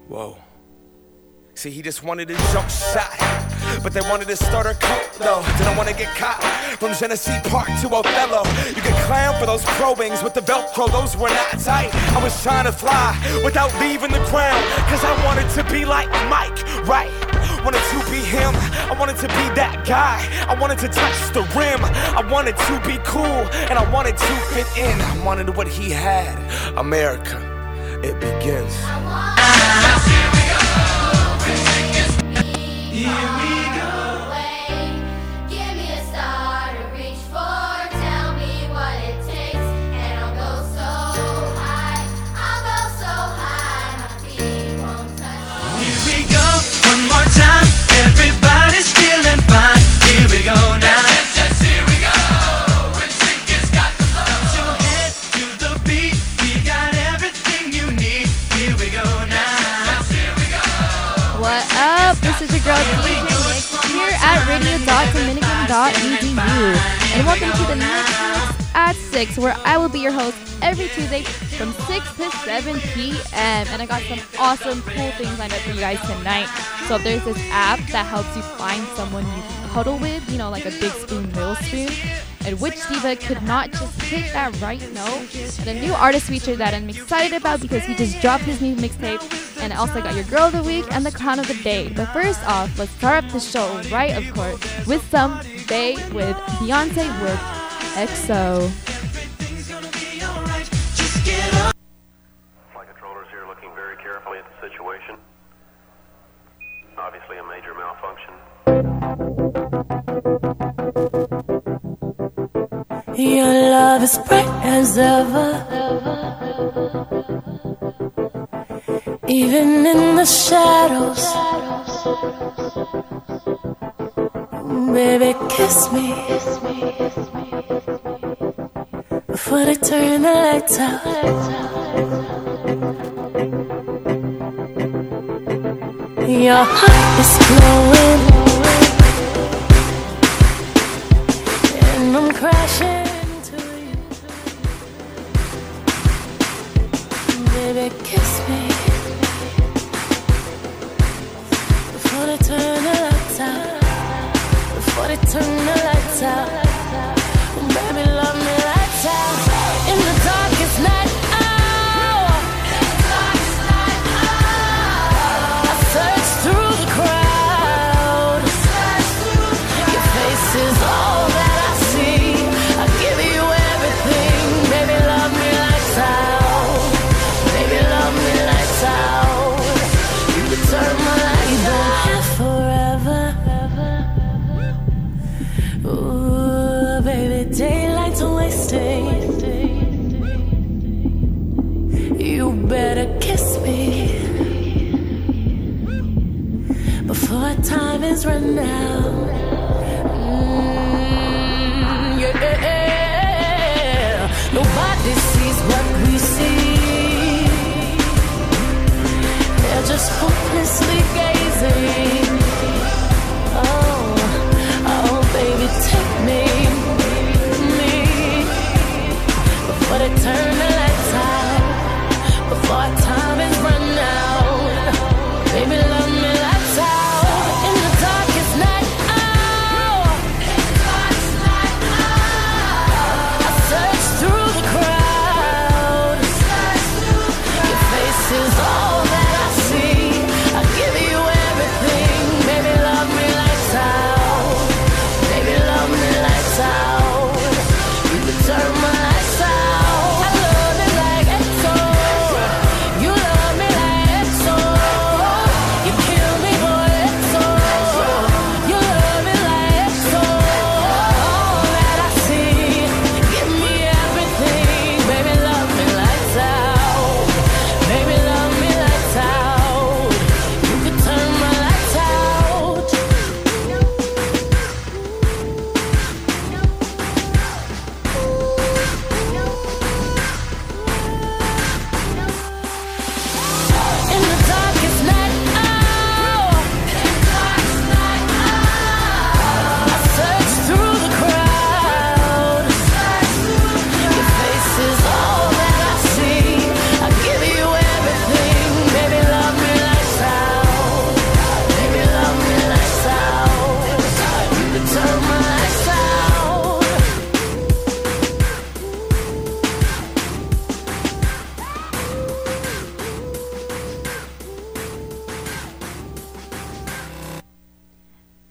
Whoa. See, he just wanted a jump shot, but they wanted to start a cult, though. Didn't want to get caught from Genesee Park to Othello. You can clown for those pro wings with the Velcro, those were not tight. I was trying to fly without leaving the ground, cause I wanted to be like Mike, right? Wanted to be him, I wanted to be that guy. I wanted to touch the rim, I wanted to be cool, and I wanted to fit in. I wanted what he had. America, it begins. Here we go. Give me a star to reach for. Tell me what it takes, and I'll go so high. I'll go so high, my feet won't touch. Here we go, one more time. Everybody's feeling fine. Here we go now. Yes, here we go. When Ticket's got the flow. Put your head to the beat. We got everything you need. Here we go now. Here we go. What up? This is your girl DJ Nix here at radio.dominican.edu, and welcome to the Nix Mix at 6, where I will be your host every Tuesday from 6 to 7 p.m. And I got some awesome, cool things lined up for you guys tonight. So there's this app that helps you find someone you can cuddle with, you know, like a big spoon, little spoon. And which diva could not just hit that right note? And a new artist feature that I'm excited about because he just dropped his new mixtape. And I also got your girl of the week and the clown of the day. But first off, let's start up the show right, of course, with some Bay with Beyonce with EXO. Flight controllers here looking very carefully at the situation. Obviously a major malfunction. Your love is bright as ever, even in the shadows. Baby, kiss me before they turn the lights out. Your heart is glowing, and I'm crashing into you. Baby, kiss me before they turn the lights out. Before they turn the lights out. Baby, love me lights out. In the darkest night. I search through the crowd. Your face is all that I see. I give you everything. Baby, love me lights out. Baby, love me lights out. You can turn my lights out forever. Ooh, baby, daylight's wasting. You better kiss me before time is run out. Yeah. Nobody sees what we see. They're just hopelessly gazing. Oh, baby, take me, before they turn the lights out, before time is run out. Baby, love me lights out. In the darkest night, I search through the crowd. Your face is all that I see.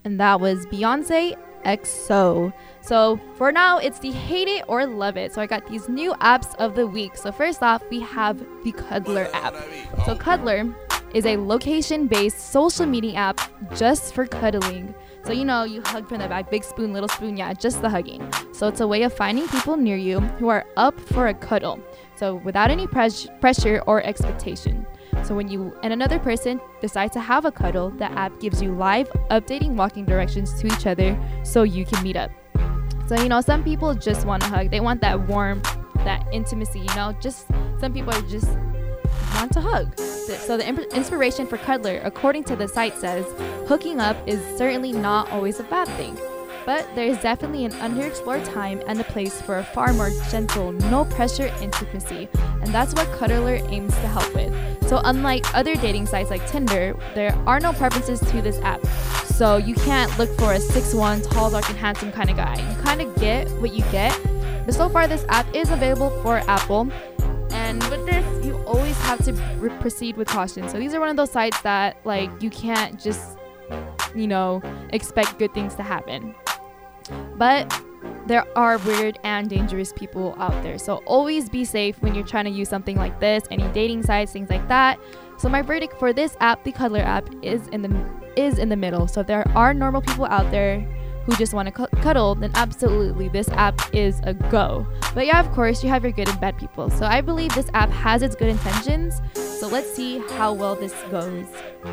and that was Beyonce XO. So for now, it's the hate it or love it. So I got these new apps of the week. So first off, we have the Cuddler app. So Cuddler is a location-based social media app just for cuddling. So you hug from the back, big spoon, little spoon, yeah, just the hugging. So it's a way of finding people near you who are up for a cuddle. So without any pressure or expectation. So when you and another person decide to have a cuddle, the app gives you live updating walking directions to each other so you can meet up. So some people just want to hug. They want that warmth, that intimacy, just some people are just want to hug. So the inspiration for Cuddler, according to the site, says hooking up is certainly not always a bad thing, but there is definitely an underexplored time and a place for a far more gentle, no pressure intimacy, and that's what Cuddler aims to help with. So unlike other dating sites like Tinder, there are no preferences to this app. So you can't look for a 6'1", tall, dark, and handsome kind of guy. You kind of get what you get. But so far, this app is available for Apple. And with this, you always have to proceed with caution. So these are one of those sites that, you can't just, expect good things to happen. But there are weird and dangerous people out there. So always be safe when you're trying to use something like this, any dating sites, things like that. So my verdict for this app, the Cuddler app, is in the middle. So if there are normal people out there who just want to cuddle, then absolutely this app is a go. But yeah, of course, you have your good and bad people. So I believe this app has its good intentions. So let's see how well this goes.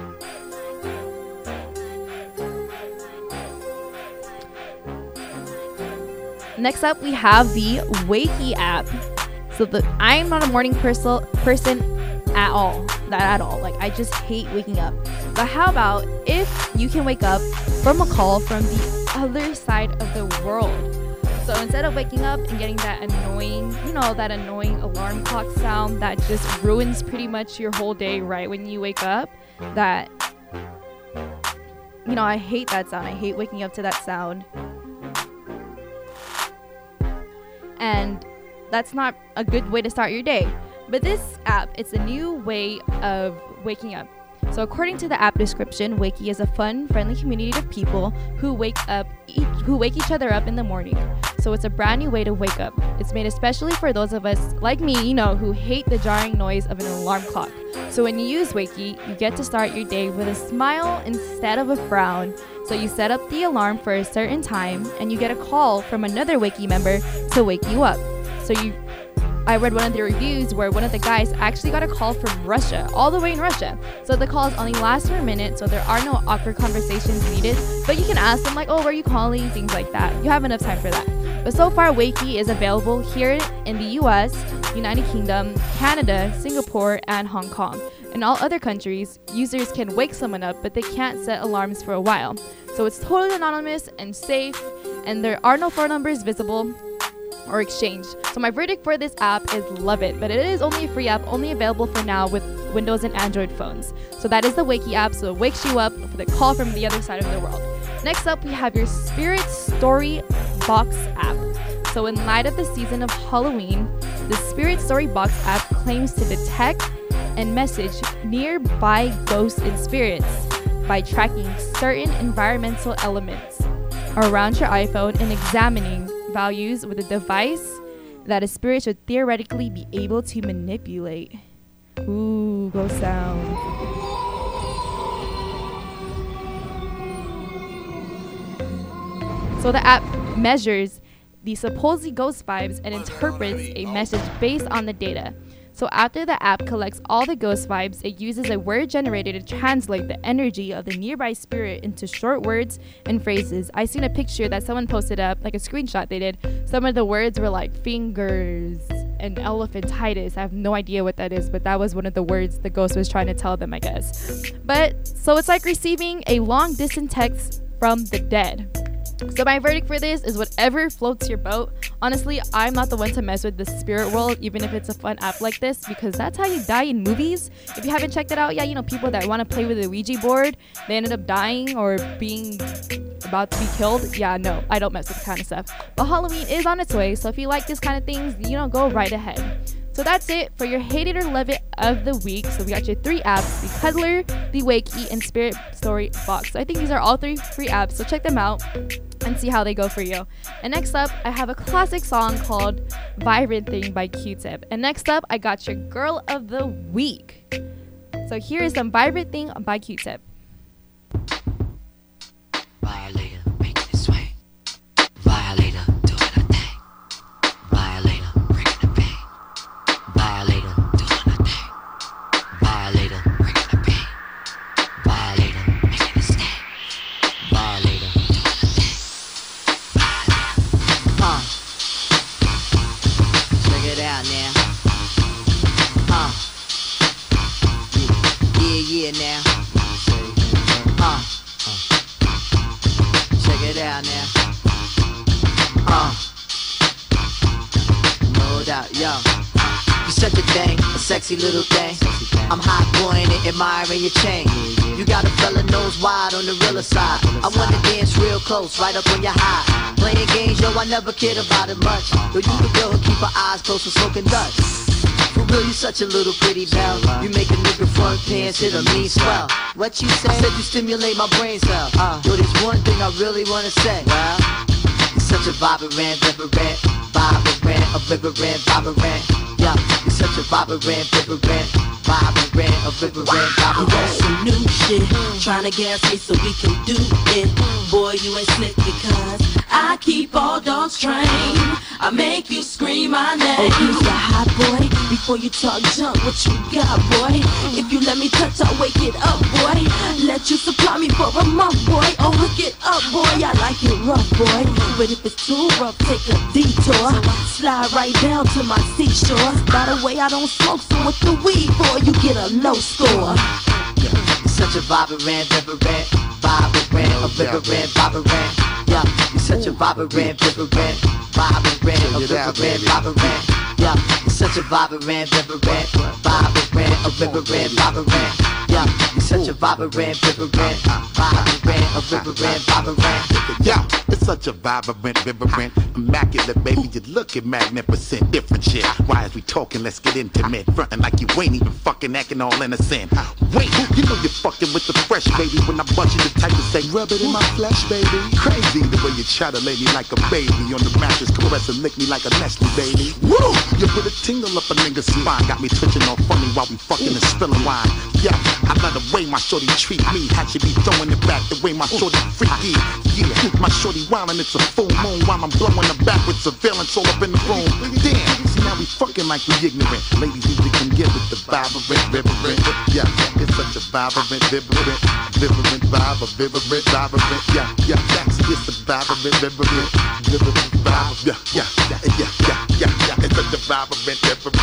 Next up, we have the Wakey app. So I'm not a morning person at all. Not at all. I just hate waking up. But how about if you can wake up from a call from the other side of the world? So instead of waking up and getting that annoying alarm clock sound that just ruins pretty much your whole day right when you wake up, I hate that sound. I hate waking up to that sound. And that's not a good way to start your day. But this app, it's a new way of waking up. So according to the app description, Wakey is a fun, friendly community of people who wake each other up in the morning. So it's a brand new way to wake up. It's made especially for those of us like me, who hate the jarring noise of an alarm clock. So when you use Wakey, you get to start your day with a smile instead of a frown. So you set up the alarm for a certain time and you get a call from another Wakey member to wake you up. I read one of the reviews where one of the guys actually got a call from Russia, all the way in Russia. So the calls only last for a minute, so there are no awkward conversations needed. But you can ask them where are you calling, things like that. You have enough time for that. But so far, Wakey is available here in the US, United Kingdom, Canada, Singapore, and Hong Kong. In all other countries, users can wake someone up, but they can't set alarms for a while. So it's totally anonymous and safe, and there are no phone numbers visible or exchanged. So my verdict for this app is love it, but it is only a free app, only available for now with Windows and Android phones. So that is the Wakey app, so it wakes you up with a call from the other side of the world. Next up, we have your Spirit Story Box app. So in light of the season of Halloween, the Spirit Story Box app claims to detect and message nearby ghosts and spirits by tracking certain environmental elements around your iPhone and examining values with a device that a spirit should theoretically be able to manipulate. Ooh, ghost sound. So the app measures the supposed ghost vibes and interprets a message based on the data. So after the app collects all the ghost vibes, it uses a word generator to translate the energy of the nearby spirit into short words and phrases. I seen a picture that someone posted up, a screenshot they did. Some of the words were like fingers and elephantitis. I have no idea what that is, but that was one of the words the ghost was trying to tell them, I guess. But so it's like receiving a long distance text from the dead. So my verdict for this is whatever floats your boat. Honestly, I'm not the one to mess with the spirit world, even if it's a fun app like this, because that's how you die in movies. If you haven't checked it out, people that want to play with a Ouija board, they ended up dying or being about to be killed. Yeah, no, I don't mess with that kind of stuff. But Halloween is on its way, so if you like this kind of things, go right ahead. So that's it for your Hate It or Love It of the week. So we got your 3 apps, the Cuddler, the Wakey, and Spirit Story Box. So I think these are all 3 free apps, so check them out and see how they go for you. And next up, I have a classic song called Vibrant Thing by Q-Tip. And next up, I got your Girl of the Week. So here is some Vibrant Thing by Q-Tip. Violator, making it swing. Violator, doing her thing. Violator, bringing the pain. Violator, doing her thing. Violator, bringing the pain. Violator, making it sting. Violator, doing her thing. Violator. Check it out now. Yeah, now. Check it out now. No doubt, yo. You such a thing, a sexy little thing. I'm hot boying it, admiring your chain. You got a fella nose wide on the realer side. I wanna dance real close, right up on your high. Playing games, yo, I never cared about it much. Yo, you the girl who keep her eyes closed for smoking dust. For real, you such a little pretty belle. You make a nigga front pants hit a mean swell. What you say? I said you stimulate my brain cell. Yo, there's one thing I really wanna say. Well, you're such a vibrant, vibrant, vibrant, a vibrant, vibrant. Yeah, you're such a vibrant, vibrant, vibrant, a vibrant, You want vibrant. some new shit, tryna gas me so we can do it. Boy, you ain't slick because I keep all dogs trained. I make you scream my name. Oh, he's the hot boy. Before you talk junk, what you got, boy? If you let me touch, I'll wake it up, boy. Let you supply me for a month, boy. Oh, hook it up, boy. I like it rough, boy. But if it's too rough, take a detour. Slide right down to my seashore. By the way, I don't smoke, so with the weed, boy, you get a low score. You're such a vibrant, vibrant, vibrant, a vibrant, vibrant. Yeah, you're such a vibrant, vibrant, vibrant, a vibrant, vibrant. Yeah, you're such a vibrant, vibrant, vibrant, a vibrant, vibrant. Yeah, you're such a vibrant, vibrant, vibrant, a vibrant, vibrant. Yeah, it's such a vibrant, immaculate, baby. You looking magnificent, different shit. Why is we talking? Let's get intimate. Frontin' like you ain't even fucking acting all innocent. Wait, you know you're fucking with the fresh, baby. When I bust you the type to say, rub it in my flesh, baby. Crazy the way you try to lay me like a baby on the mattress, caress and lick me like a Nestle, baby. Woo! You put a tingle up a nigga's spine, got me twitching all funny while we fucking and spilling wine. Yeah, I love the way my shorty treat me. Had you be throwing it back the way my shorty freaky. Yeah, my shorty wildin', it's a full moon while I'm blowing her back with surveillance all up in the room. Damn, see now we fucking like we ignorant. Ladies usually come get with the vibrant. Yeah, it's such a vibrant, vibrant. Yeah, that's it's the vibrant, vibrant. Yeah. It's such a vibrant,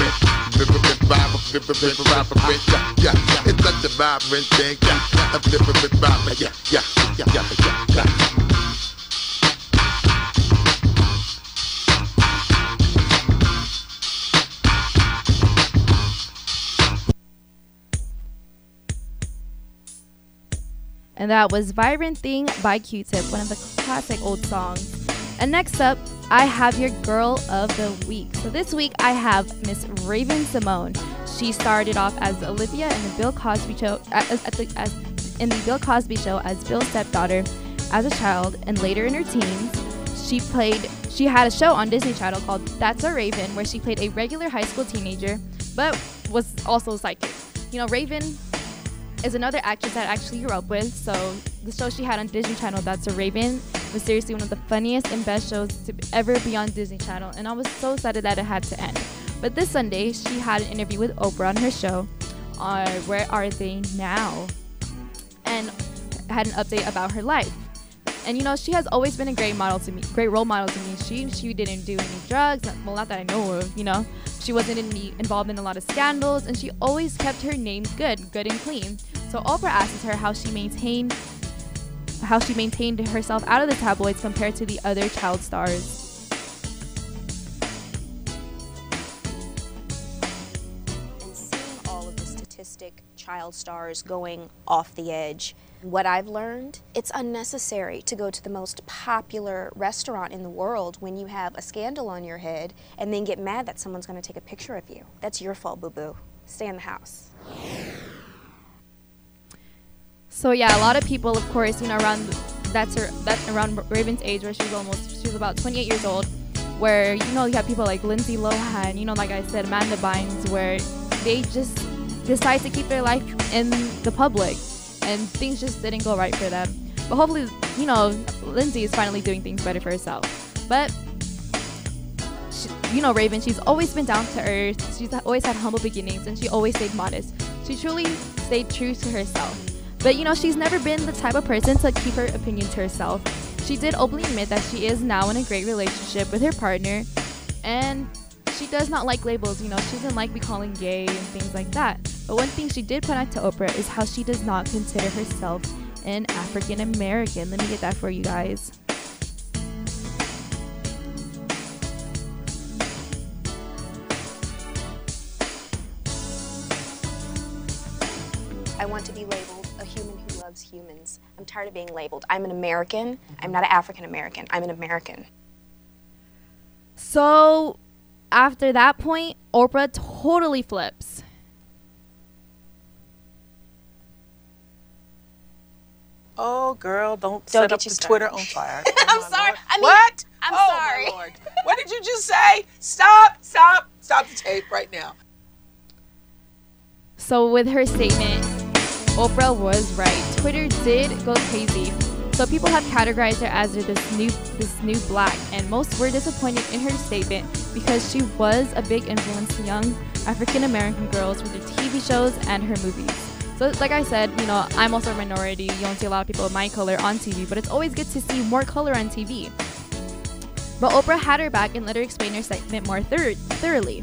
yeah. It's such a vibrant thing, yeah. A vibrant, yeah. And that was Vibrant Thing by Q-Tip, one of the classic old songs. And next up, I have your Girl of the Week. So this week, I have Miss Raven Simone. She started off as Olivia in the Bill Cosby Show, in the Bill Cosby Show as Bill's stepdaughter as a child, and later in her teens, she had a show on Disney Channel called That's a Raven, where she played a regular high school teenager, but was also psychic. You know, Raven is another actress that I actually grew up with, so the show she had on Disney Channel, That's a Raven, was seriously one of the funniest and best shows to ever be on Disney Channel, and I was so sad that it had to end. But this Sunday, she had an interview with Oprah on her show, Where Are They Now? And had an update about her life. And you know, she has always been a great role model to me. She didn't do any drugs, well, not that I know of, you know. She wasn't involved in a lot of scandals, and she always kept her name good and clean. So Oprah asks her how she maintained herself out of the tabloids compared to the other child stars. And seeing all of the statistic child child stars going off the edge. What I've learned, it's unnecessary to go to the most popular restaurant in the world when you have a scandal on your head and then get mad that someone's going to take a picture of you. That's your fault, boo-boo. Stay in the house. So yeah, a lot of people, of course, around that's around Raven's age, where she's about 28 years old, where you have people like Lindsay Lohan, like I said, Amanda Bynes, where they just decide to keep their life in the public, and things just didn't go right for them. But hopefully, Lindsay is finally doing things better for herself. But Raven, she's always been down to earth. She's always had humble beginnings, and she always stayed modest. She truly stayed true to herself. But she's never been the type of person to keep her opinion to herself. She did openly admit that she is now in a great relationship with her partner, and she does not like labels. She doesn't like be calling gay and things like that. But one thing she did point out to Oprah is how she does not consider herself an African American. Let me get that for you guys. I want to be labeled a human who loves humans. I'm tired of being labeled. I'm an American. I'm not an African American. I'm an American. So after that point, Oprah totally flips. Oh, girl, don't set up the Twitter on fire. I'm sorry. What? I'm sorry. sorry. My Lord. What did you just say? Stop the tape right now. So with her statement, Oprah was right. Twitter did go crazy. So people have categorized her as this new black, and most were disappointed in her statement because she was a big influence to young African American girls with her TV shows and her movies. So like I said, I'm also a minority. You don't see a lot of people of my color on TV, but it's always good to see more color on TV. But Oprah had her back and let her explain her statement more thoroughly.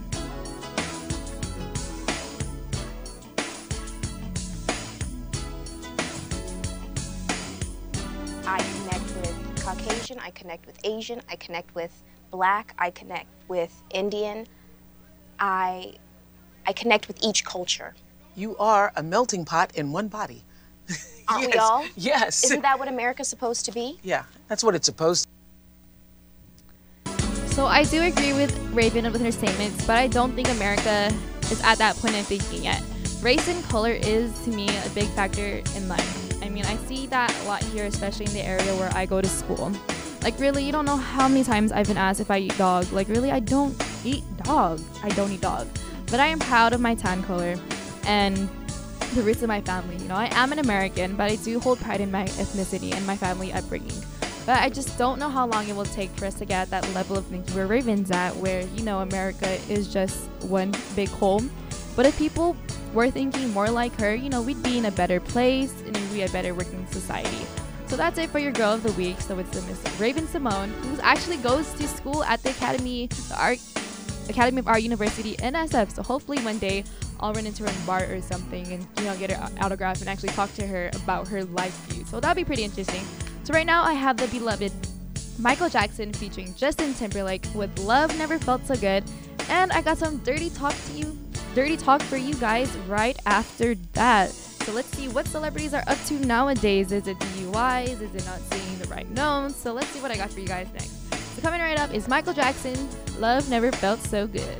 I connect with Caucasian, I connect with Asian, I connect with Black, I connect with Indian. I connect with each culture. You are a melting pot in one body. Aren't we all? Yes. Isn't that what America's supposed to be? Yeah, that's what it's supposed to. So I do agree with Raven with her statements, but I don't think America is at that point in thinking yet. Race and color is, to me, a big factor in life. I mean, I see that a lot here, especially in the area where I go to school. Like, really, you don't know how many times I've been asked if I eat dog. Like, really, I don't eat dog. I don't eat dog. But I am proud of my tan color and the roots of my family. I am an American, but I do hold pride in my ethnicity and my family upbringing. But I just don't know how long it will take for us to get at that level of thinking where Raven's at, where, America is just one big hole. But if people were thinking more like her, we'd be in a better place and we'd be a better working society. So that's it for your Girl of the Week. So it's the Miss Raven-Symoné, who actually goes to school at the Academy of Art University in SF. So hopefully one day I'll run into her in a bar or something and get her autograph and actually talk to her about her life view. So that'd be pretty interesting. So right now I have the beloved Michael Jackson featuring Justin Timberlake with Love Never Felt So Good, and I got some dirty talk for you guys right after that. So let's see what celebrities are up to nowadays. Is it DUIs? Is it not seeing the right notes? So let's see what I got for you guys next. So coming right up is Michael Jackson, Love Never Felt So Good.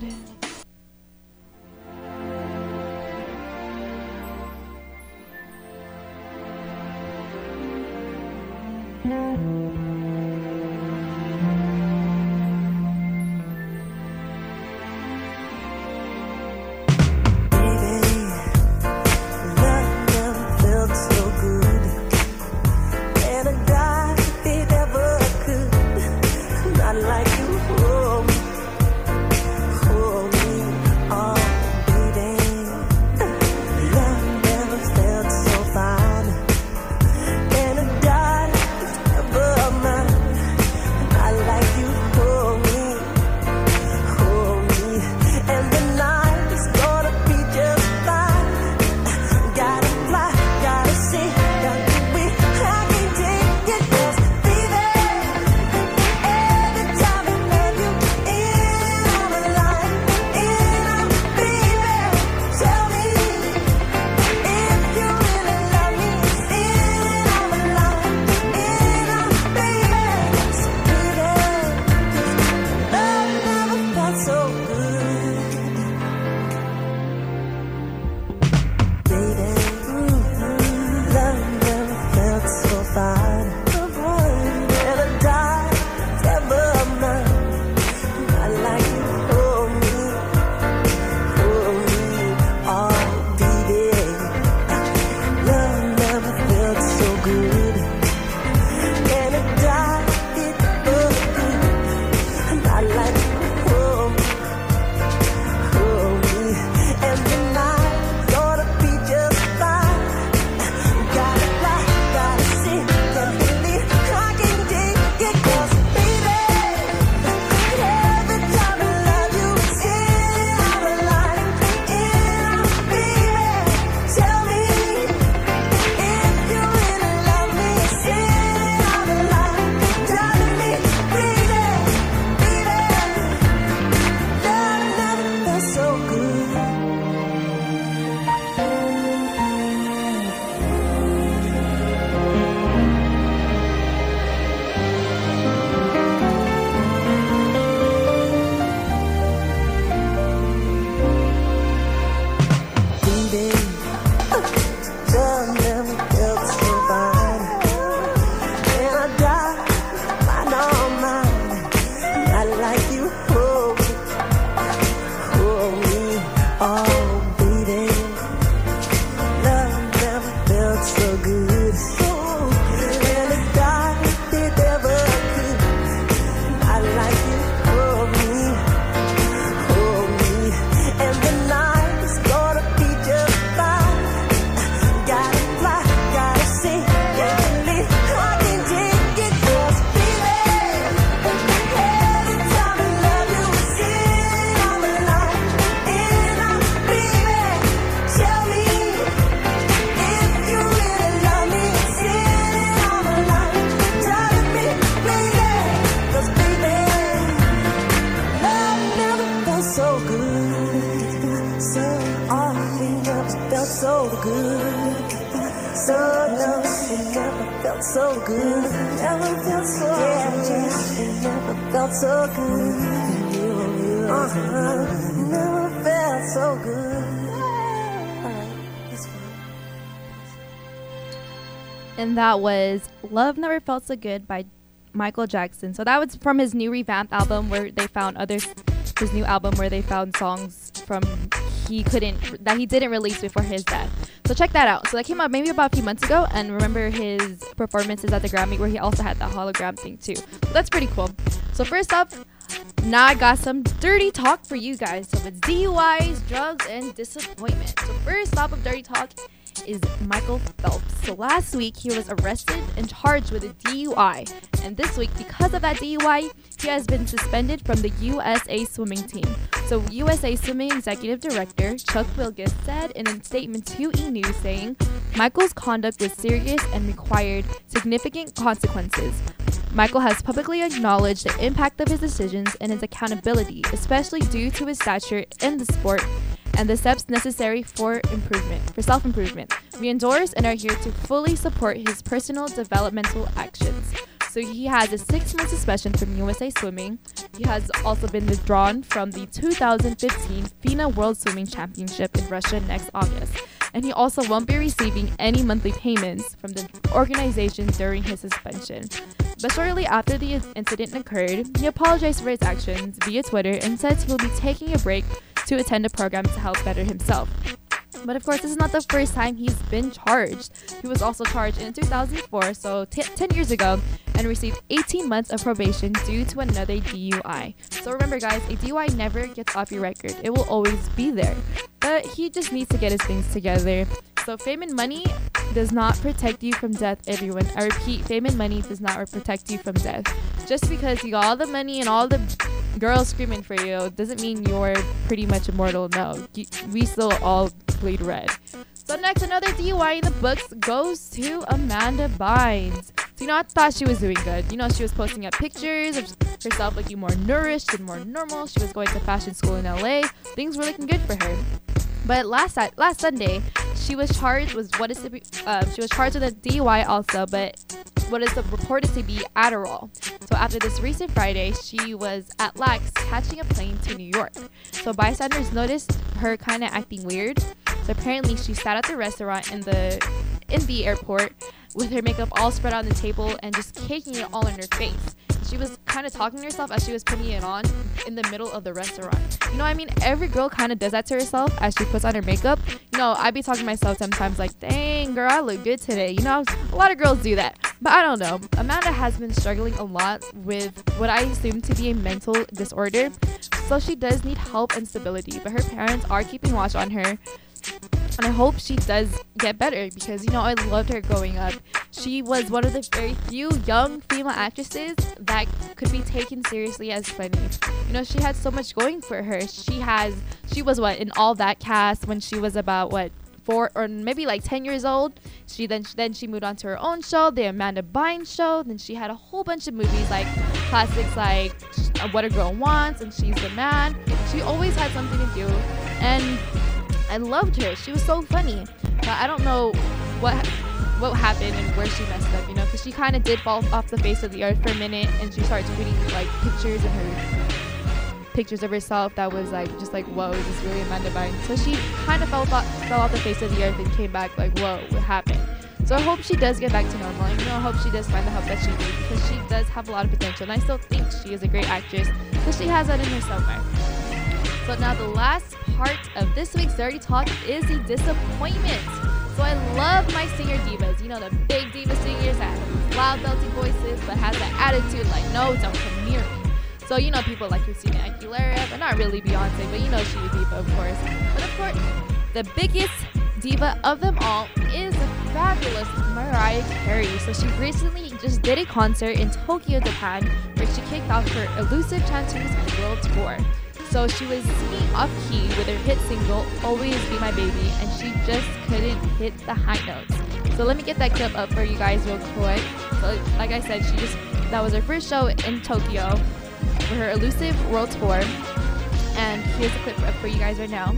Love never felt so fine. And I die, mine all mine. Not like you hold me, oh baby. Love never felt so good. And I die, it never could. Not like you hold me. And the night is gonna be just fine. Gotta fly, gotta see, gotta live. I can take it, 'cause baby, every time I love you, it's sitting on the line. And I'm, baby, tell me if you really love me. It's sitting on the line. Tell me, baby, 'cause baby, love never felt so good. So all we never felt so good. So no, it never felt so good. Never felt so good. It never felt so good. Never felt so good. Alright, that's fine. And that was Love Never Felt So Good by Michael Jackson. So that was from his new revamped album where they found his new album where they found songs from he didn't release before his death. So check that out. So that came out maybe about a few months ago, and remember his performances at the Grammy where he also had the hologram thing too. So that's pretty cool. So first up, now I got some dirty talk for you guys. So it's DUIs, drugs, and disappointment. So first stop of dirty talk is Michael Phelps. So last week he was arrested and charged with a DUI, and this week because of that DUI he has been suspended from the USA swimming team. So USA Swimming Executive Director Chuck Wilgus said in a statement to E! News saying Michael's conduct was serious and required significant consequences. Michael has publicly acknowledged the impact of his decisions and his accountability, especially due to his stature in the sport and the steps necessary for self-improvement. We endorse and are here to fully support his personal developmental actions. So he has a 6-month suspension from USA Swimming. He has also been withdrawn from the 2015 FINA World Swimming Championship in Russia next August. And he also won't be receiving any monthly payments from the organization during his suspension. But shortly after the incident occurred, he apologized for his actions via Twitter and says he will be taking a break to attend a program to help better himself. But of course, this is not the first time he's been charged. He was also charged in 2004, so 10 years ago, and received 18 months of probation due to another DUI. So remember guys, a DUI never gets off your record. It will always be there. But he just needs to get his things together. So fame and money does not protect you from death, everyone. I repeat, fame and money does not protect you from death. Just because you got all the money and all the girls screaming for you doesn't mean you're pretty much immortal. No, we still all bleed red. So next, another DUI in the books goes to Amanda Bynes. So I thought she was doing good. She was posting up pictures of herself looking more nourished and more normal. She was going to fashion school in LA. Things were looking good for her. But last Sunday, she was charged with a DUI also, but what is reported to be Adderall. So after this recent Friday, she was at LAX catching a plane to New York. So bystanders noticed her kind of acting weird. So apparently she sat at the restaurant in the airport with her makeup all spread on the table and just caking it all in her face. She was kind of talking to herself as she was putting it on in the middle of the restaurant. Every girl kind of does that to herself as she puts on her makeup. I'd be talking to myself sometimes like, dang, girl, I look good today. A lot of girls do that. But I don't know. Amanda has been struggling a lot with what I assume to be a mental disorder. So she does need help and stability. But her parents are keeping watch on her. And I hope she does get better because, I loved her growing up. She was one of the very few young female actresses that could be taken seriously as funny. She had so much going for her. She was in All That cast when she was about 4 or maybe 10 years old. She moved on to her own show, the Amanda Bynes Show. Then she had a whole bunch of movies like classics like What a Girl Wants and She's the Man. She always had something to do, and I loved her. She was so funny. But I don't know what happened and where she messed up, because she kind of did fall off the face of the earth for a minute, and she started tweeting pictures and her pictures of herself that was like just like, whoa, is this really Amanda Bynes? So she kind of fell off the face of the earth and came back like, whoa, what happened? So I hope she does get back to normal, and I hope she does find the help that she needs, because she does have a lot of potential, and I still think she is a great actress, because she has that in her somewhere. So now the last part of this week's Dirty Talk is the disappointment. So I love my singer divas, the big diva singers that have these loud belting voices, but has that attitude like, no, don't come near me. So people like Christina Aguilera, but not really Beyonce, but she's a diva, of course. But of course, the biggest diva of them all is the fabulous Mariah Carey. So she recently just did a concert in Tokyo, Japan, where she kicked off her Elusive Chanteuse World Tour. So she was singing off key with her hit single Always Be My Baby, and she just couldn't hit the high notes. So let me get that clip up for you guys real quick. So like I said, that was her first show in Tokyo for her Elusive World Tour, and here's the clip up for you guys right now.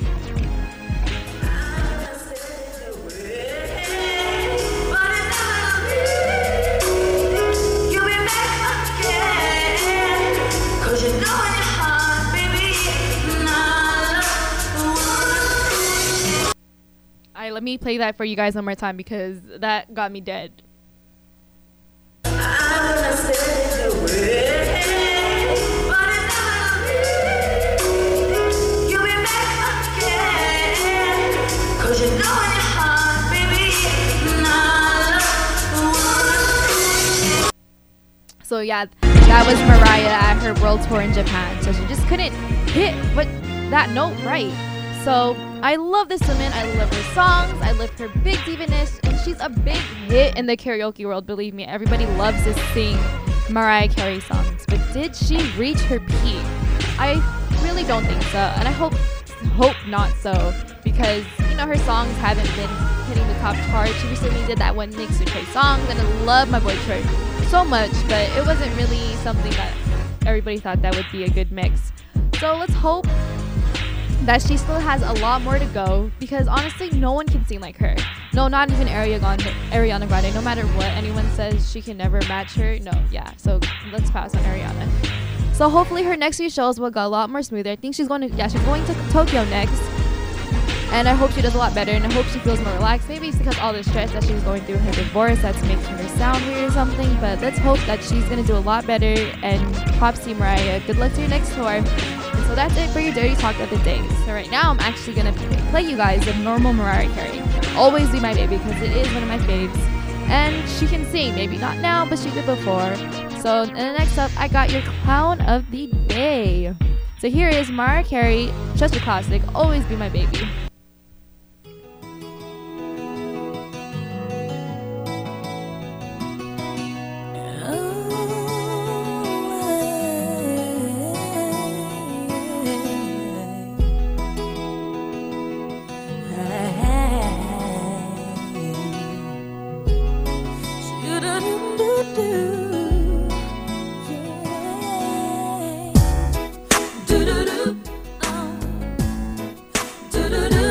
Let me play that for you guys one more time, because that got me dead. So yeah, that was Mariah at her world tour in Japan. So she just couldn't hit that note right. So I love this woman. I love her songs. I love her big diva-ness, and she's a big hit in the karaoke world. Believe me, everybody loves to sing Mariah Carey songs. But did she reach her peak? I really don't think so, and I hope not so, because her songs haven't been hitting the top chart. She recently did that one mix with Trey Songz, and I love my boy Trey so much, but it wasn't really something that everybody thought that would be a good mix. So let's hope that she still has a lot more to go, because honestly, no one can sing like her. No, not even Ariana Grande. No matter what anyone says, she can never match her. No, yeah. So let's pass on Ariana. So hopefully her next few shows will go a lot more smoother. I think she's going to Tokyo next, and I hope she does a lot better, and I hope she feels more relaxed. Maybe it's because all the stress that she's going through her divorce that's making her sound weird or something, but let's hope that she's going to do a lot better. And props to Mariah. Good luck to your next tour. And so that's it for your Dirty Talk of the day. So right now I'm actually going to play you guys the normal Mariah Carey, Always Be My Baby, because it is one of my faves, and she can sing. Maybe not now, but she did before. So next up, I got your clown of the day. So here is Mariah Carey, just a classic, Always Be My Baby. Do do do.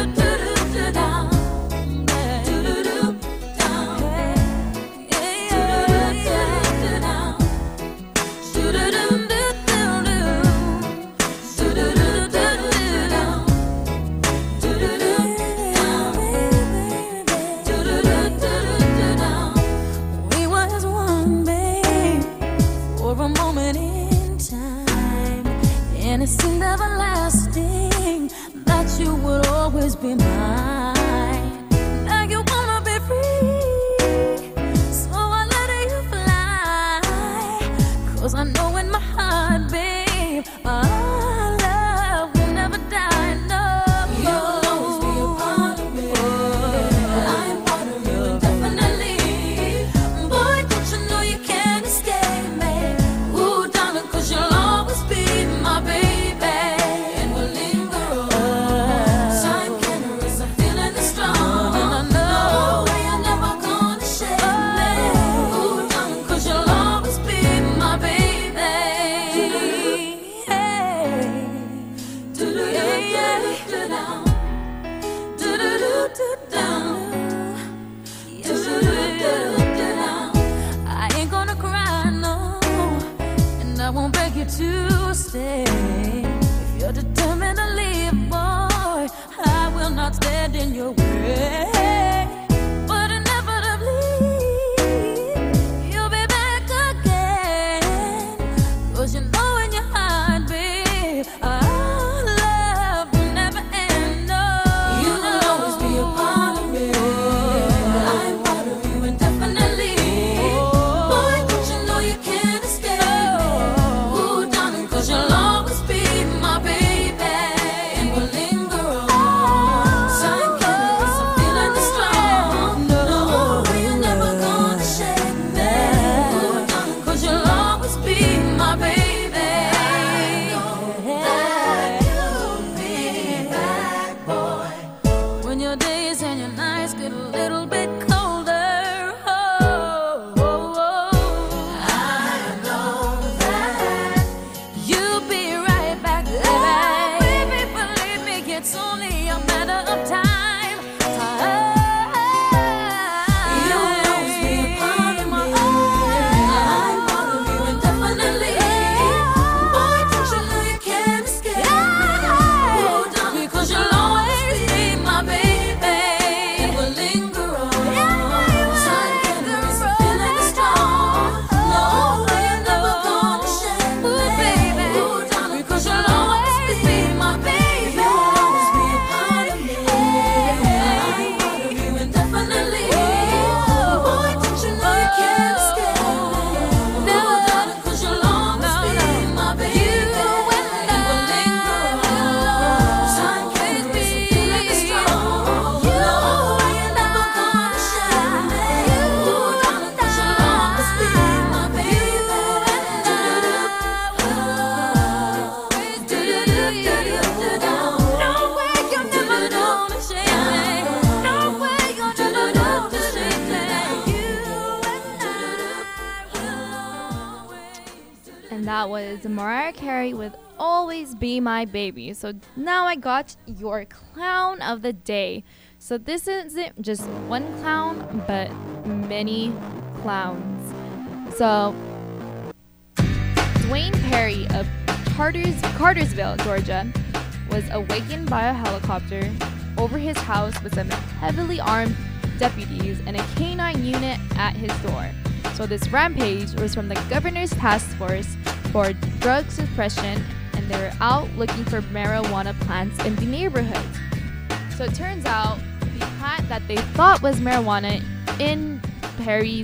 that was Mariah Carey with Always Be My Baby. So now I got your clown of the day. So this isn't just one clown, but many clowns. So Dwayne Perry of Cartersville, Georgia, was awakened by a helicopter over his house with some heavily armed deputies and a canine unit at his door. So this rampage was from the governor's task force for drug suppression, and they were out looking for marijuana plants in the neighborhood. So it turns out the plant that they thought was marijuana in Perry's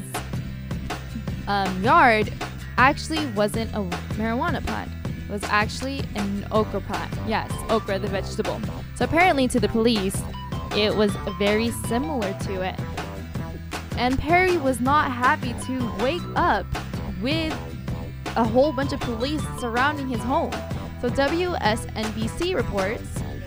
yard actually wasn't a marijuana plant. It was actually an okra plant. Yes, okra, the vegetable. So apparently to the police, it was very similar to it. And Perry was not happy to wake up with a whole bunch of police surrounding his home. So WSNBC reports.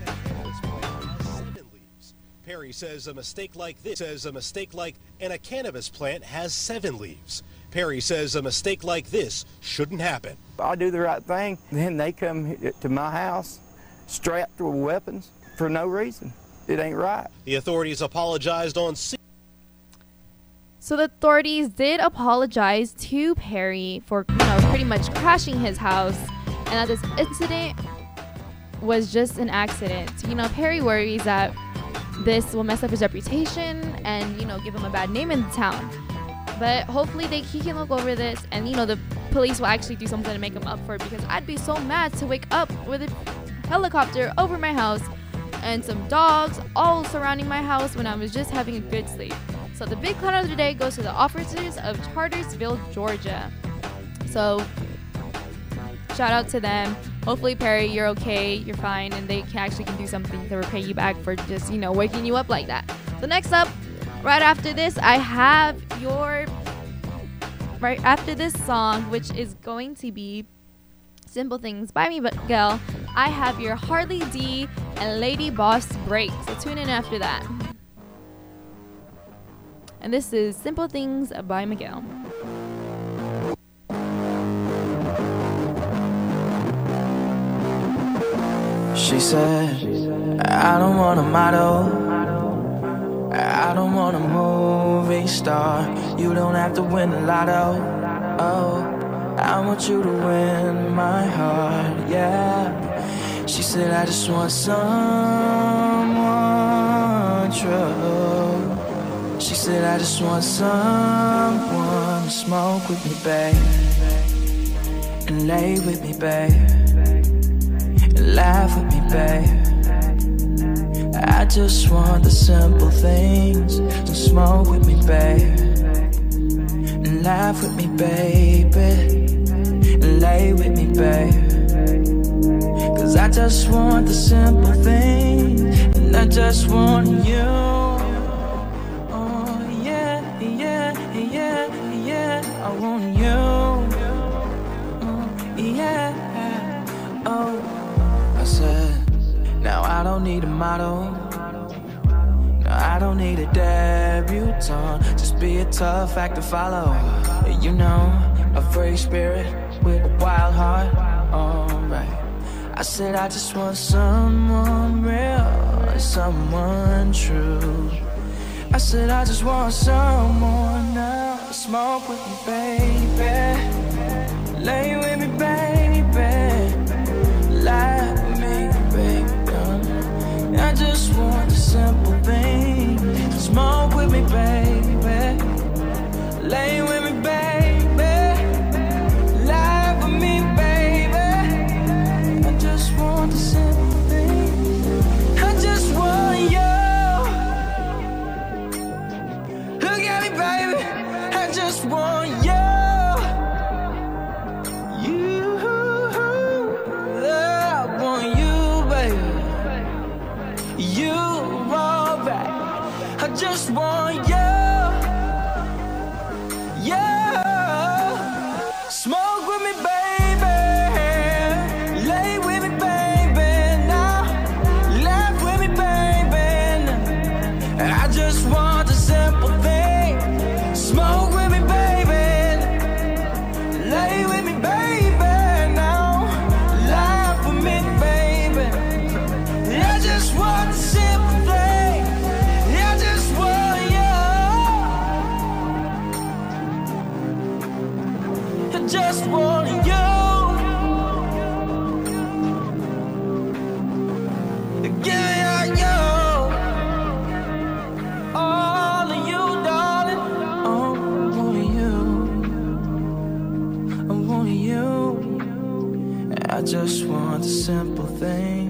Perry says a mistake like and a cannabis plant has 7 leaves. Perry says a mistake like this shouldn't happen. I do the right thing, then they come to my house strapped with weapons for no reason. It ain't right. The authorities apologized on So the authorities did apologize to Perry for, pretty much crashing his house, and that this incident was just an accident. So, Perry worries that this will mess up his reputation and, give him a bad name in the town. But hopefully he can look over this and, the police will actually do something to make him up for it, because I'd be so mad to wake up with a helicopter over my house and some dogs all surrounding my house when I was just having a good sleep. So the big clown of the day goes to the officers of Cartersville, Georgia. So shout out to them. Hopefully, Perry, you're okay, you're fine, and they can do something to repay you back for just, waking you up like that. So next up, right after this, I have right after this song, which is going to be Simple Things by Miguel, I have your Harley D and Lady Boss break. So tune in after that. And this is Simple Things by Miguel. She said, I don't want a model, I don't want a movie star. You don't have to win the lotto. Oh, I want you to win my heart, yeah. She said, I just want someone true. She said, I just want someone to smoke with me, babe, and lay with me, babe, and laugh with me, babe. I just want the simple things. So smoke with me, babe, and laugh with me, baby, and lay with me, babe. Cause I just want the simple things, and I just want you. I want you, yeah, oh. I said, now I don't need a model, no, I don't need a debutante. Just be a tough act to follow, a free spirit with a wild heart, alright. I said I just want someone real, someone true. I said I just want someone now. Smoke with me, baby, lay with me, baby, lie with me, baby. I just want the simple thing. Smoke with me, baby, lay with me, baby, lie with me, baby. I just want the simple thing. I just want you. Look at me, baby, I just want you. I want you, baby. You alright. I just want you. Yeah. Smoke with me, baby. Lay with me, baby. Now, laugh with me, baby. I just want the simple thing. Smoke with me, baby. Lay with me, baby. just want you. Give me all of you, darling. I want you. I just want the simple things.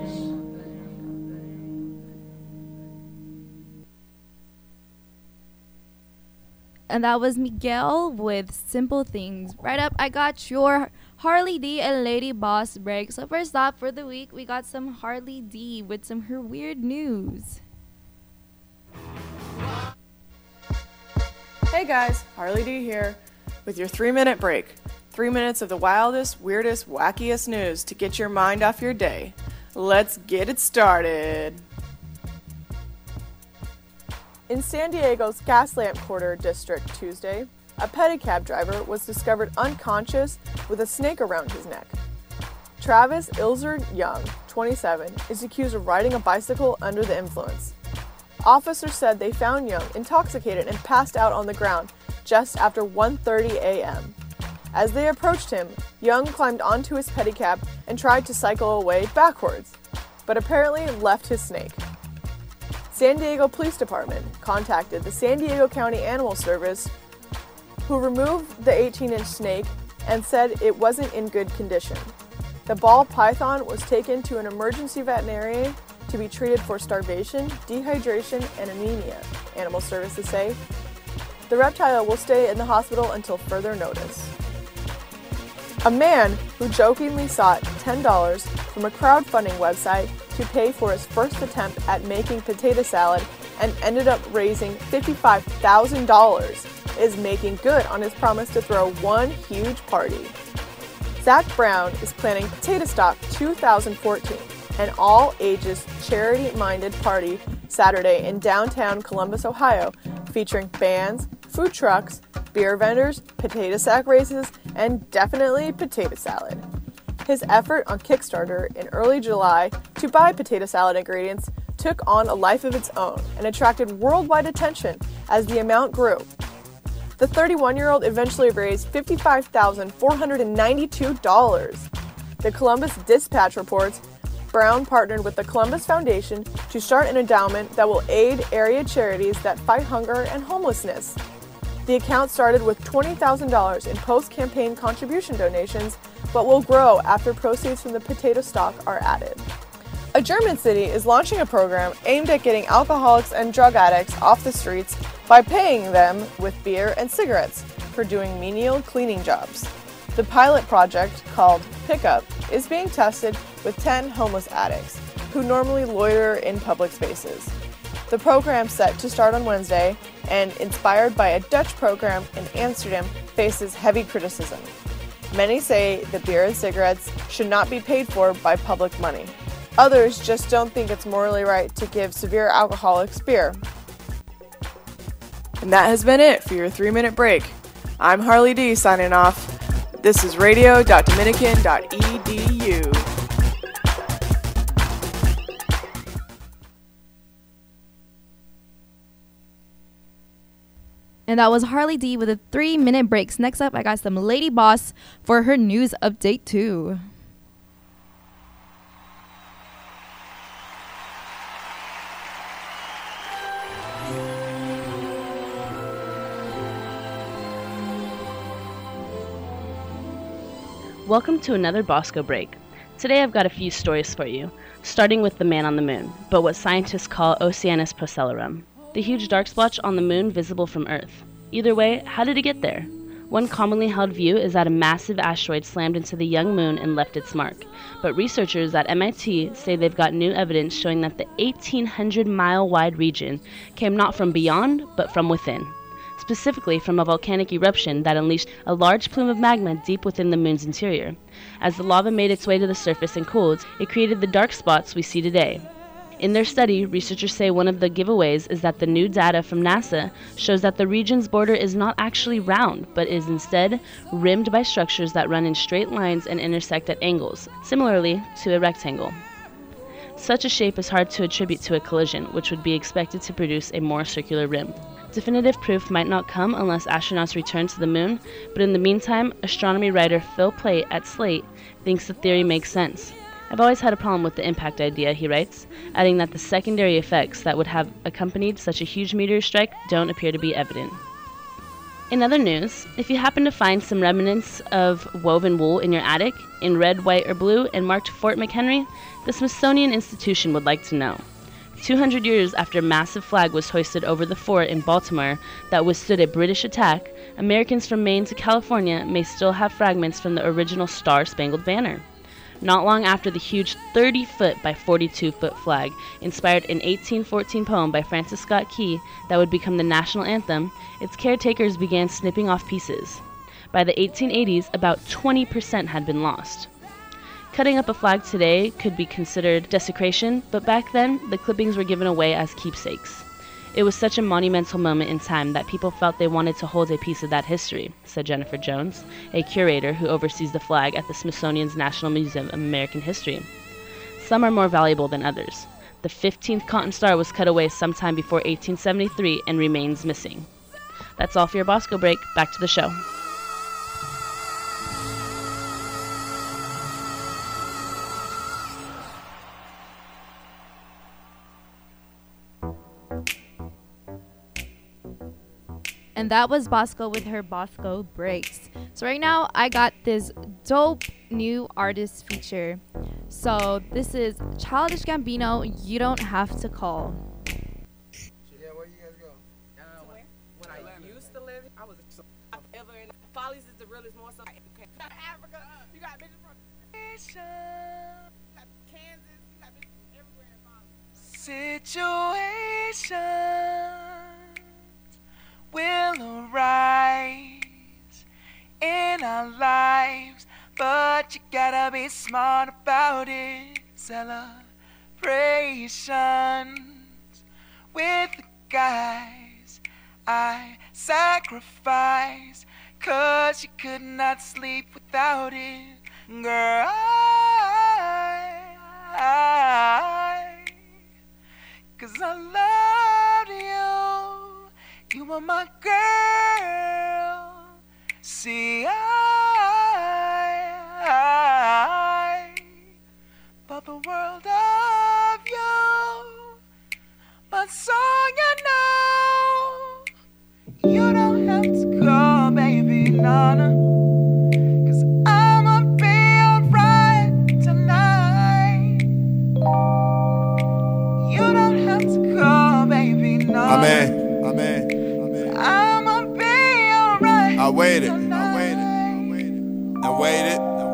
And that was Miguel with Simple Things. Right up, I got your Harley D and Lady Boss break. So first up for the week, we got some Harley D with some her weird news. Hey guys, Harley D here with your 3-minute break. 3 minutes of the wildest, weirdest, wackiest news to get your mind off your day. Let's get it started. In San Diego's Gaslamp Quarter District Tuesday, a pedicab driver was discovered unconscious with a snake around his neck. Travis Ilzer Young, 27, is accused of riding a bicycle under the influence. Officers said they found Young intoxicated and passed out on the ground just after 1:30 a.m. As they approached him, Young climbed onto his pedicab and tried to cycle away backwards, but apparently left his snake. San Diego Police Department contacted the San Diego County Animal Service, who removed the 18-inch snake and said it wasn't in good condition. The ball python was taken to an emergency veterinarian to be treated for starvation, dehydration, and anemia, animal services say. The reptile will stay in the hospital until further notice. A man who jokingly sought $10 from a crowdfunding website to pay for his first attempt at making potato salad and ended up raising $55,000 is making good on his promise to throw one huge party. Zach Brown is planning Potato Stock 2014, an all-ages, charity-minded party Saturday in downtown Columbus, Ohio, featuring bands, food trucks, beer vendors, potato sack races, and definitely potato salad. His effort on Kickstarter in early July to buy potato salad ingredients took on a life of its own and attracted worldwide attention as the amount grew. The 31-year-old eventually raised $55,492. The Columbus Dispatch reports Brown partnered with the Columbus Foundation to start an endowment that will aid area charities that fight hunger and homelessness. The account started with $20,000 in post-campaign contribution donations, but will grow after proceeds from the potato stock are added. A German city is launching a program aimed at getting alcoholics and drug addicts off the streets by paying them with beer and cigarettes for doing menial cleaning jobs. The pilot project, called Pickup, is being tested with 10 homeless addicts who normally loiter in public spaces. The program, set to start on Wednesday and inspired by a Dutch program in Amsterdam, faces heavy criticism. Many say the beer and cigarettes should not be paid for by public money. Others just don't think it's morally right to give severe alcoholics beer. And that has been it for your 3-minute break. I'm Harley D signing off. This is radio.dominican.edu. And that was Harley D with a 3-minute breaks. Next up, I got some Lady Boss for her news update too. Welcome to another Bosco Break. Today I've got a few stories for you, starting with the man on the moon, but what scientists call Oceanus Procellarum, the huge dark splotch on the moon visible from Earth. Either way, how did it get there? One commonly held view is that a massive asteroid slammed into the young moon and left its mark, but researchers at MIT say they've got new evidence showing that the 1,800-mile-wide region came not from beyond, but from within. Specifically from a volcanic eruption that unleashed a large plume of magma deep within the moon's interior. As the lava made its way to the surface and cooled, it created the dark spots we see today. In their study, researchers say one of the giveaways is that the new data from NASA shows that the region's border is not actually round, but is instead rimmed by structures that run in straight lines and intersect at angles, similarly to a rectangle. Such a shape is hard to attribute to a collision, which would be expected to produce a more circular rim. Definitive proof might not come unless astronauts return to the moon, but in the meantime, astronomy writer Phil Plait at Slate thinks the theory makes sense. I've always had a problem with the impact idea, he writes, adding that the secondary effects that would have accompanied such a huge meteor strike don't appear to be evident. In other news, if you happen to find some remnants of woven wool in your attic, in red, white, or blue, and marked Fort McHenry, the Smithsonian Institution would like to know. 200 years after a massive flag was hoisted over the fort in Baltimore that withstood a British attack, Americans from Maine to California may still have fragments from the original Star-Spangled Banner. Not long after the huge 30-foot by 42-foot flag inspired an 1814 poem by Francis Scott Key that would become the national anthem, its caretakers began snipping off pieces. By the 1880s, about 20% had been lost. Cutting up a flag today could be considered desecration, but back then, the clippings were given away as keepsakes. It was such a monumental moment in time that people felt they wanted to hold a piece of that history, said Jennifer Jones, a curator who oversees the flag at the Smithsonian's National Museum of American History. Some are more valuable than others. The 15th Cotton Star was cut away sometime before 1873 and remains missing. That's all for your Bosco break. Back to the show. And that was Bosco with her Bosco Breaks. So right now I got this dope new artist feature. So this is Childish Gambino, You Don't Have to Call. Yeah, where you guys go? When I used to live, I was ever in Follies is the realest, more so Africa. You got bitches from you got Kansas, you got bitches everywhere in Follies. Situations will arise in our lives, but you gotta be smart about it. Celebrations with the guys I sacrificed, 'cause you could not sleep without it. Girl, cause I loved you. You were my girl. See, I thought the world of you, but so you don't have to call, baby, nana, 'cause I'ma be alright tonight. You don't have to call, baby, nana. Amen. I'ma be alright. I waited, tonight. and waited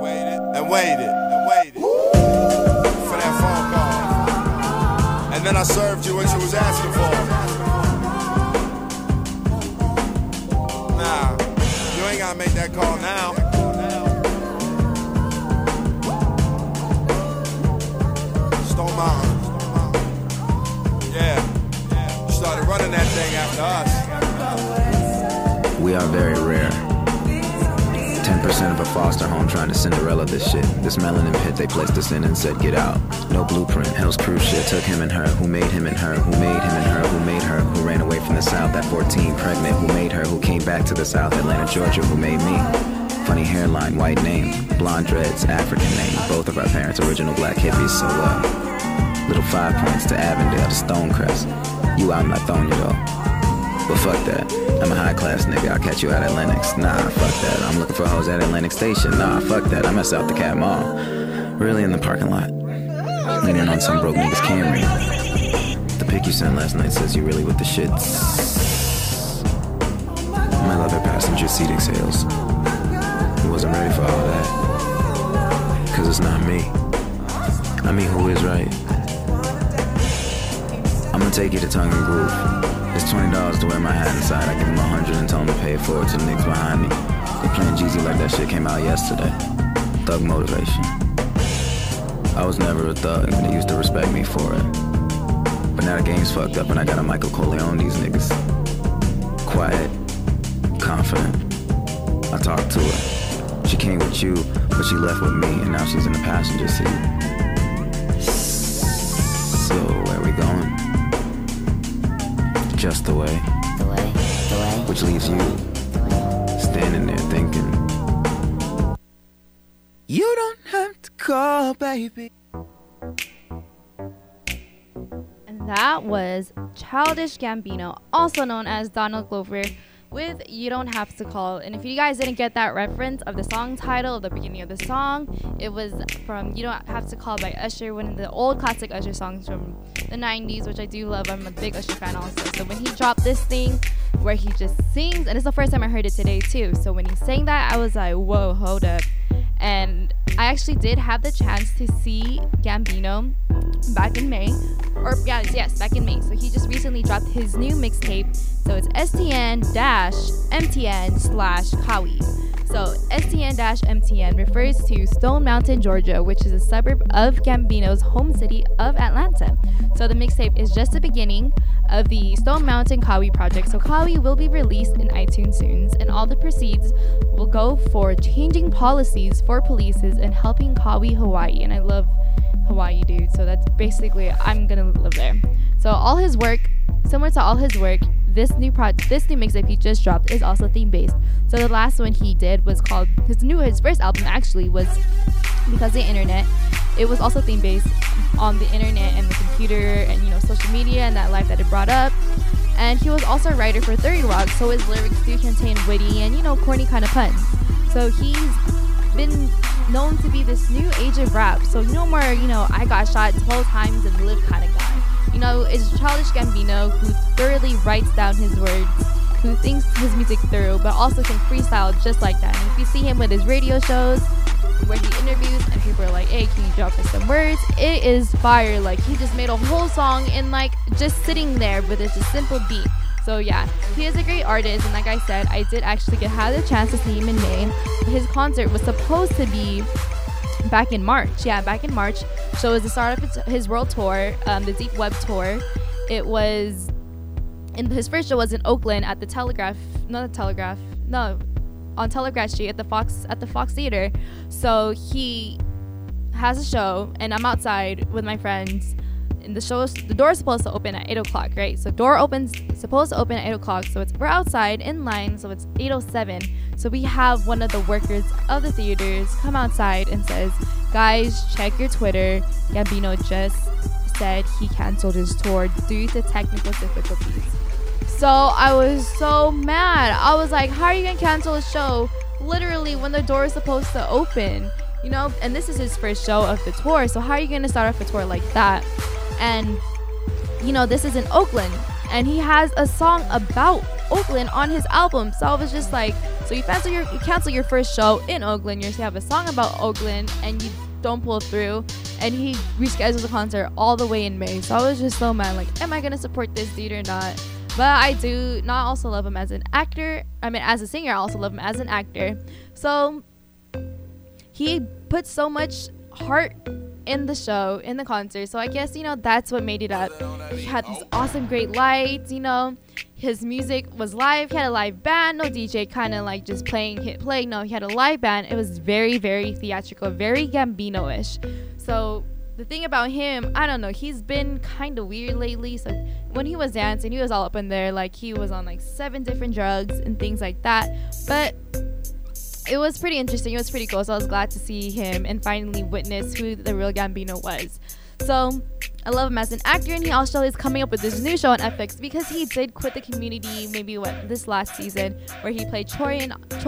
for that phone call. And then I served you what you was asking for. Nah, you ain't gotta make that call now. Stole my heart. Yeah, you started running that thing after us. We are very rare. 10% of a foster home trying to Cinderella this shit. This melanin pit they placed us in and said get out. No blueprint, Hell's cruise shit. Took him and her, who made him and her, who made him and her, who made her, who ran away from the south at 14, pregnant, who made her, who came back to the south, Atlanta, Georgia, who made me. Funny hairline, white name, blonde dreads, African name. Both of our parents original black hippies, so little 5 points to Avondale, Stonecrest. You out in Lithonia though. But fuck that, I'm a high class nigga, I'll catch you out at Lennox. Nah, fuck that, I'm looking for hoes at Atlantic Station. Nah, fuck that, I'm at South DeKalb Mall. Really in the parking lot, leaning on some broke nigga's Camry. The pic you sent last night says you really with the shits. My leather passenger seat exhales. I wasn't ready for all that, 'cause it's not me. I mean, who is right? I'm gonna take you to Tongue and Groove. It's $20 to wear my hat inside. I give them 100 and tell them to pay it forward to the niggas behind me. They playing Jeezy like that shit came out yesterday. Thug motivation. I was never a thug, and they used to respect me for it. But now the game's fucked up and I got a Michael Corleone these niggas. Quiet, confident. I talked to her. She came with you, but she left with me, and now she's in the passenger seat. just the way. Which leaves you standing there thinking, You don't have to call, baby. And that was Childish Gambino, also known as Donald Glover, with You Don't Have to Call. And if you guys didn't get that reference of the song title, of the beginning of the song, it was from You Don't Have to Call by Usher, one of the old classic Usher songs from the 90s, which I do love. I'm a big Usher fan also. So when he dropped this thing where he just sings, and it's the first time I heard it today too, so when he sang that, I was like, whoa, hold up. And I actually did have the chance to see Gambino back in May. Back in May. So he just recently dropped his new mixtape. So it's STN-MTN/Kawi. So STN-MTN refers to Stone Mountain, Georgia, which is a suburb of Gambino's home city of Atlanta. So the mixtape is just the beginning of the Stone Mountain Kawi project. So Kawi will be released in iTunes soon, and all the proceeds will go for changing policies for polices and helping Kawi Hawaii. And I love Hawaii, dude. So that's basically, I'm gonna live there. So all his work, similar to all his work, this new mixtape he just dropped is also theme based. So the last one he did was called his first album actually was Because of the Internet. It was also theme based on the internet and the computer and social media and that life that it brought up. And he was also a writer for 30 Rock, so his lyrics do contain witty and corny kind of puns. So he's been known to be this new age of rap. So no more I got shot 12 times and lived kind of guy. It's Childish Gambino who thoroughly writes down his words, who thinks his music through, but also can freestyle just like that. And if you see him with his radio shows where he interviews and people are like, hey, can you drop us some words? It is fire. Like, he just made a whole song in just sitting there with just a simple beat. So yeah, he is a great artist, and like I said, I did actually have the chance to see him in May. His concert was supposed to be back in March. Yeah, back in March. So it was the start of his world tour, the Deep Web tour. It was, his first show was in Oakland at the on Telegraph Street at the Fox Theater. So he has a show, and I'm outside with my friends. And the door is supposed to open at 8 o'clock, right? So supposed to open at 8 o'clock. So we're outside in line, so it's 8:07. So we have one of the workers of the theaters come outside and says, guys, check your Twitter. Gambino just said he canceled his tour due to technical difficulties. So I was so mad. I was like, how are you gonna cancel a show literally when the door is supposed to open? And this is his first show of the tour. So how are you gonna start off a tour like that? And this is in Oakland, and he has a song about Oakland on his album. So I was just like, so you cancel your first show in Oakland, you have a song about Oakland, and you don't pull through, and he reschedules the concert all the way in May. So I was just so mad, like, am I gonna support this dude or not? But I do not also love him as an actor. As a singer, I also love him as an actor. So he put so much heart in the show, in the concert. So I guess, that's what made it up. He had these awesome, great lights, His music was live. He had a live band. No DJ kind of like just playing, hit play. No, he had a live band. It was very, very theatrical, very Gambino-ish. So the thing about him, I don't know, he's been kind of weird lately. So when he was dancing, he was all up in there. Like, he was on 7 different drugs and things like that. But it was pretty interesting. It was pretty cool. So I was glad to see him and finally witness who the real Gambino was. So I love him as an actor, and he also is coming up with this new show on FX because he did quit the Community maybe this last season, where he played Troy,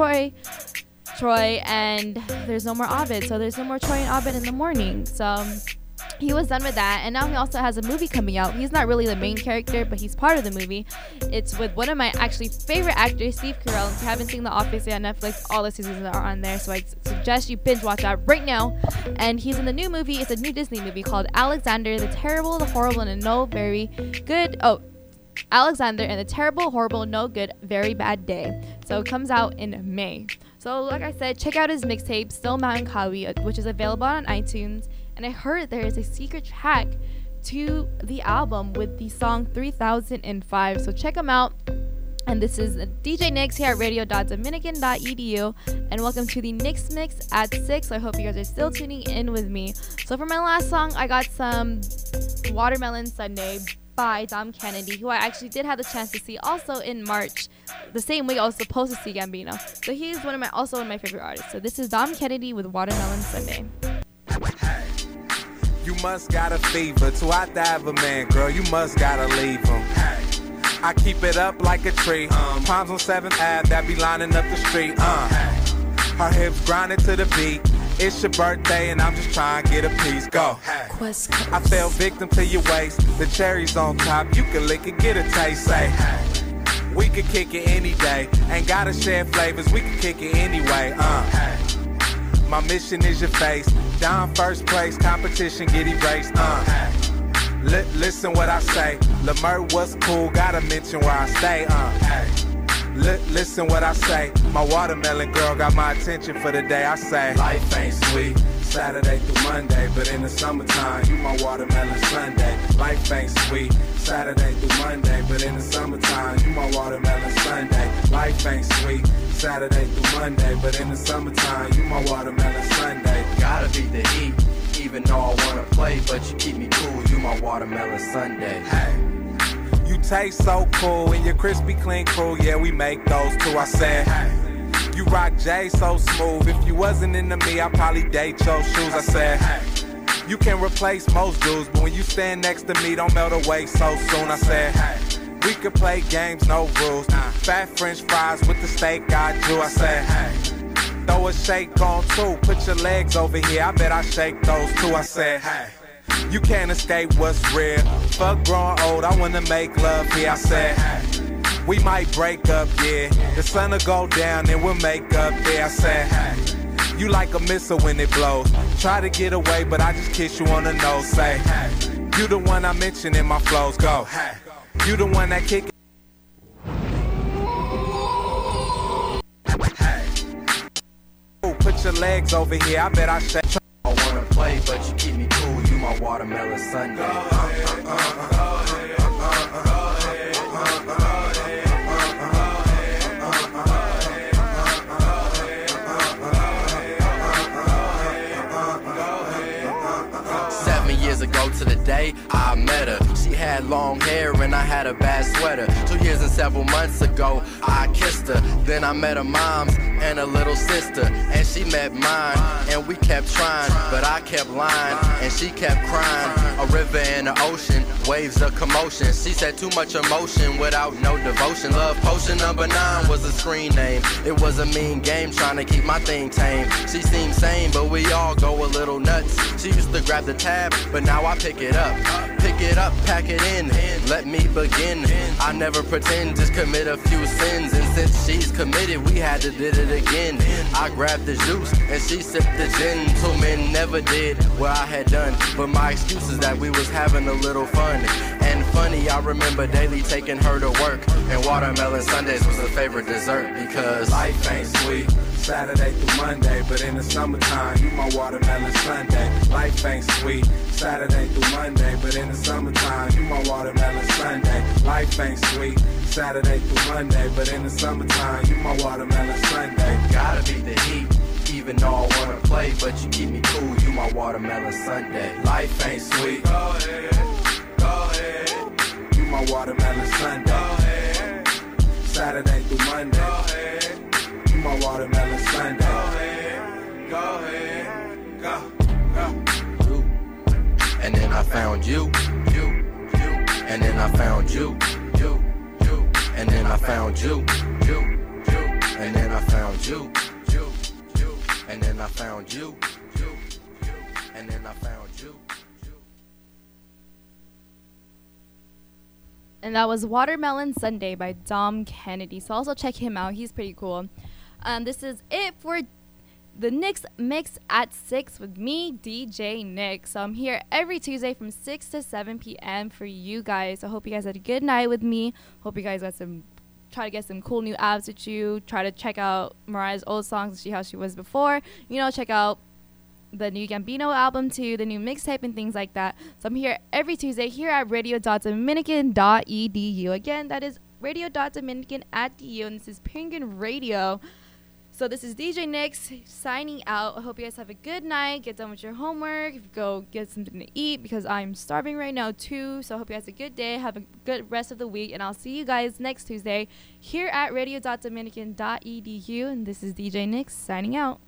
and there's no more Abed. So there's no more Troy and Abed in the morning. So he was done with that, and now he also has a movie coming out. He's not really the main character, but he's part of the movie. It's with one of my actually favorite actors, Steve Carell. If you haven't seen The Office yet on Netflix, all the seasons are on there, so I suggest you binge watch that right now. And he's in the new movie. It's a new Disney movie called Alexander, the Terrible, the Horrible, and No Very Good. Alexander and the Terrible, Horrible, No Good, Very Bad Day. So it comes out in May. So like I said, check out his mixtape, Stone Mountain Kawi, which is available on iTunes. And I heard there is a secret track to the album with the song 3005. So check them out. And this is DJ Nix here at radio.dominican.edu. And welcome to the Nix Mix at 6. I hope you guys are still tuning in with me. So for my last song, I got some Watermelon Sunday by Dom Kennedy, who I actually did have the chance to see also in March, the same week I was supposed to see Gambino. So he's also one of my favorite artists. So this is Dom Kennedy with Watermelon Sunday. You must got a fever, too hot to have a man, girl. You must gotta leave him. I keep it up like a tree. Palms on 7th Ave that be lining up the street. Her hips grinding to the beat. It's your birthday and I'm just trying to get a piece. Go. I fell victim to your waist. The cherries on top, you can lick it, get a taste. Say, we could kick it any day. Ain't gotta share flavors, we can kick it anyway. My mission is your face. Down first place, competition get erased. Listen what I say. Lamert was cool, gotta mention where I stay. Listen what I say. My watermelon girl got my attention for the day. I say, life ain't sweet. Saturday through Monday, but in the summertime, you my watermelon Sunday. Life ain't sweet. Saturday through Monday, but in the summertime, you my watermelon Sunday. Life ain't sweet. Saturday through Monday, but in the summertime, you my watermelon Sunday. Gotta beat the heat, even though I wanna play, but you keep me cool, you my watermelon Sunday. Hey. You taste so cool and you're crispy, clean, crew. Yeah, we make those too. I said, hey. You rock J so smooth. If you wasn't into me, I'd probably date your shoes. I said, hey. You can replace most dudes, but when you stand next to me, don't melt away so soon. I said, hey. We could play games, no rules. Fat French fries with the steak I do. I said, hey. Throw a shake on too. Put your legs over here. I bet I shake those too. I said, hey. You can't escape what's real. Fuck growing old, I wanna make love here. I said, hey, we might break up, yeah. The sun'll go down and we'll make up there. I said, hey, you like a missile when it blows. Try to get away, but I just kiss you on the nose. Say, hey, you the one I mention in my flows. Go, hey, you the one that kick it. Hey, put your legs over here. I bet I shake. I wanna play, but you keep me cool, you my watermelon Sunday. 7 years ago to the day I met her, she had long hair and I had a bad sweater. 2 years and several months ago I kissed her. Then I met her mom's and a little sister, and she met mine, and we kept trying, but I kept lying, and she kept crying. A river and an ocean, waves of commotion. She said too much emotion without no devotion. Love potion number 9 was a screen name. It was a mean game trying to keep my thing tame. She seemed sane, but we all go a little nuts. She used to grab the tab, but now I pick it up. Pick it up, pack it in, let me begin. I never pretend, just commit a few sins. And since she's committed, we had to did it again. I grabbed the juice and she sipped the gin. 2 men never did what I had done, but my excuse is that we was having a little fun. And funny, I remember daily taking her to work, and watermelon Sundays was her favorite dessert because life ain't sweet. Saturday through Monday, but in the summertime, you my watermelon Sunday. Life ain't sweet. Saturday through Monday, but in the summertime, you my watermelon Sunday. Life ain't sweet. Saturday through Monday, but in the summertime, you my watermelon Sunday. Gotta beat the heat, even though I wanna play, but you keep me cool, you my watermelon Sunday. Life ain't sweet. Go ahead, you my watermelon Sunday. Go ahead. Saturday through Monday, go ahead. You my watermelon Sunday. Go ahead, go. And then I found you. And then I found you. And then I found you. And then I found you. And then I found you. And then I found you. And that was Watermelon Sunday by Dom Kennedy. So also check him out. He's pretty cool. This is it for the Nick's Mix at 6 with me, DJ Nick. So I'm here every Tuesday from 6 to 7 p.m. for you guys. I hope you guys had a good night with me. Hope you guys try to get some cool new apps with you. Try to check out Mariah's old songs and see how she was before. Check out the new Gambino album too, the new mixtape and things like that. So I'm here every Tuesday here at radio.dominican.edu. Again, that is radio.dominican.edu, and this is Penguin Radio. So this is DJ Nix signing out. I hope you guys have a good night. Get done with your homework. Go get something to eat because I'm starving right now too. So I hope you guys have a good day. Have a good rest of the week. And I'll see you guys next Tuesday here at radio.dominican.edu. And this is DJ Nix signing out.